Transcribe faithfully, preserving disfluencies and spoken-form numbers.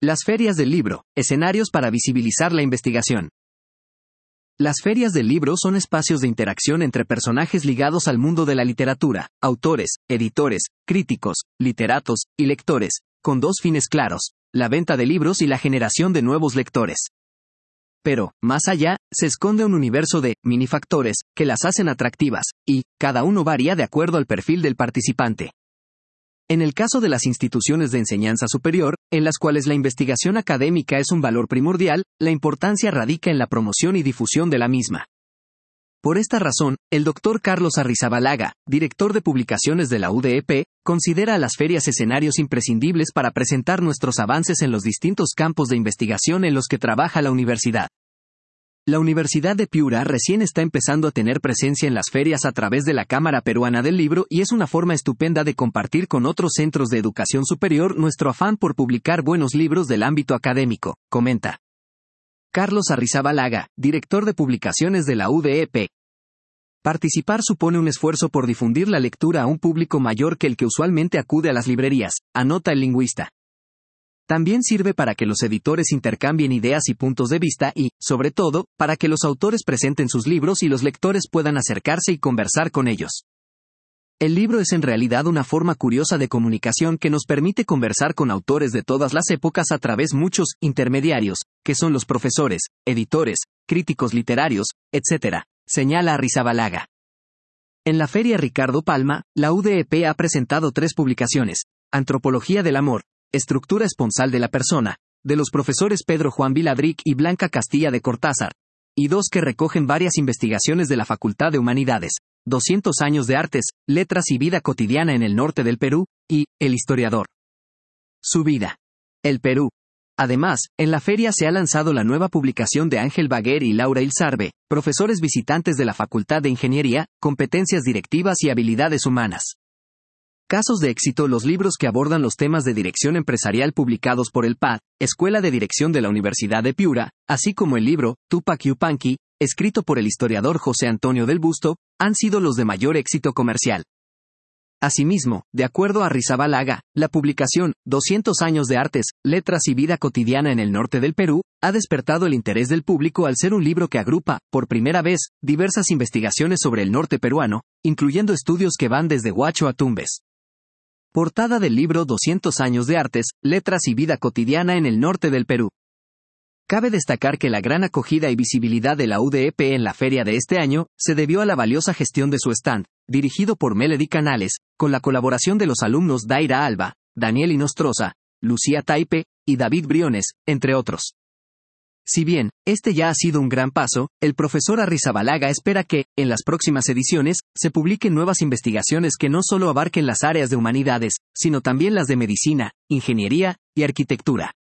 Las ferias del libro, escenarios para visibilizar la investigación. Las ferias del libro son espacios de interacción entre personajes ligados al mundo de la literatura, autores, editores, críticos, literatos y lectores, con dos fines claros: la venta de libros y la generación de nuevos lectores. Pero, más allá, se esconde un universo de minifactores que las hacen atractivas, y cada uno varía de acuerdo al perfil del participante. En el caso de las instituciones de enseñanza superior, en las cuales la investigación académica es un valor primordial, la importancia radica en la promoción y difusión de la misma. Por esta razón, el doctor Carlos Arrizabalaga, director de publicaciones de la U D E P, considera a las ferias escenarios imprescindibles para presentar nuestros avances en los distintos campos de investigación en los que trabaja la universidad. La Universidad de Piura recién está empezando a tener presencia en las ferias a través de la Cámara Peruana del Libro y es una forma estupenda de compartir con otros centros de educación superior nuestro afán por publicar buenos libros del ámbito académico, comenta Carlos Arrizabalaga, director de publicaciones de la U D E P. Participar supone un esfuerzo por difundir la lectura a un público mayor que el que usualmente acude a las librerías, anota el lingüista. También sirve para que los editores intercambien ideas y puntos de vista y, sobre todo, para que los autores presenten sus libros y los lectores puedan acercarse y conversar con ellos. El libro es en realidad una forma curiosa de comunicación que nos permite conversar con autores de todas las épocas a través de muchos intermediarios, que son los profesores, editores, críticos literarios, etcétera, señala Arrizabalaga. En la Feria Ricardo Palma, la U D E P ha presentado tres publicaciones: Antropología del Amor, Estructura esponsal de la persona, de los profesores Pedro Juan Viladric y Blanca Castilla de Cortázar, y dos que recogen varias investigaciones de la Facultad de Humanidades: doscientos años de artes, letras y vida cotidiana en el norte del Perú, y El historiador. Su vida. El Perú. Además, en la feria se ha lanzado la nueva publicación de Ángel Baguer y Laura Ilzarbe, profesores visitantes de la Facultad de Ingeniería, Competencias Directivas y Habilidades Humanas. Casos de éxito: los libros que abordan los temas de dirección empresarial publicados por el P A D, Escuela de Dirección de la Universidad de Piura, así como el libro Tupac Yupanqui, escrito por el historiador José Antonio del Busto, han sido los de mayor éxito comercial. Asimismo, de acuerdo a Arrizabalaga, la publicación doscientos años de artes, letras y vida cotidiana en el norte del Perú ha despertado el interés del público al ser un libro que agrupa, por primera vez, diversas investigaciones sobre el norte peruano, incluyendo estudios que van desde Huacho a Tumbes. Portada del libro doscientos años de artes, letras y vida cotidiana en el norte del Perú. Cabe destacar que la gran acogida y visibilidad de la U D E P en la feria de este año se debió a la valiosa gestión de su stand, dirigido por Melody Canales, con la colaboración de los alumnos Daira Alba, Daniel Inostroza, Lucía Taipe y David Briones, entre otros. Si bien este ya ha sido un gran paso, el profesor Arrizabalaga espera que, en las próximas ediciones, se publiquen nuevas investigaciones que no solo abarquen las áreas de humanidades, sino también las de medicina, ingeniería y arquitectura.